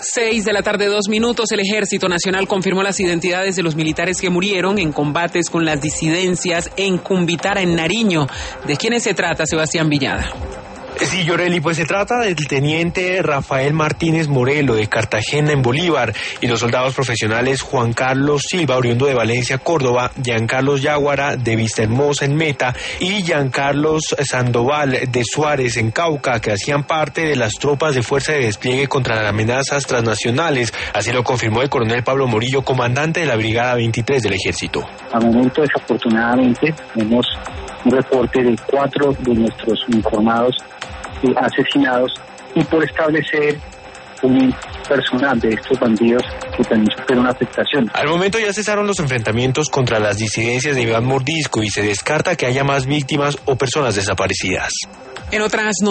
6:02 p.m. El Ejército Nacional confirmó las identidades de los militares que murieron en combates con las disidencias en Cumbitara, en Nariño. ¿De quiénes se trata, Sebastián Villada? Sí, Yoreli, pues se trata del teniente Rafael Martínez Morelo, de Cartagena, en Bolívar, y los soldados profesionales Juan Carlos Silva, oriundo de Valencia, Córdoba, Giancarlos Yaguara, de Vistahermosa, en Meta, y Giancarlos Sandoval, de Suárez, en Cauca, que hacían parte de las tropas de fuerza de despliegue contra las amenazas transnacionales. Así lo confirmó el coronel Pablo Morillo, comandante de la Brigada 23 del Ejército. Al momento, desafortunadamente, tenemos un reporte de 4 de nuestros uniformados asesinados, y por establecer un personal de estos bandidos que también sufrieron una afectación. Al momento ya cesaron los enfrentamientos contra las disidencias de Iván Mordisco y se descarta que haya más víctimas o personas desaparecidas. En otras